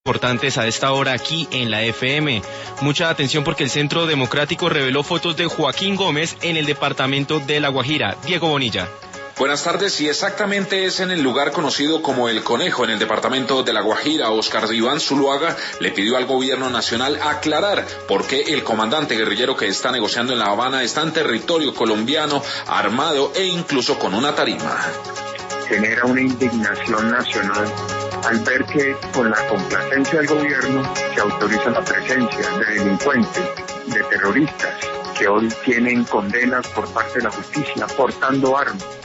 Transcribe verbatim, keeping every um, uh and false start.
Importantes a esta hora aquí en la F M. Mucha atención porque el Centro Democrático reveló fotos de Joaquín Gómez en el departamento de La Guajira. Diego Bonilla. Buenas tardes, y exactamente es en el lugar conocido como El Conejo, en el departamento de La Guajira. Oscar Iván Zuluaga le pidió al gobierno nacional aclarar por qué el comandante guerrillero que está negociando en La Habana está en territorio colombiano, armado e incluso con una tarima. Genera una indignación nacional al ver que con la complacencia del gobierno se autoriza la presencia de delincuentes, de terroristas, que hoy tienen condenas por parte de la justicia portando armas.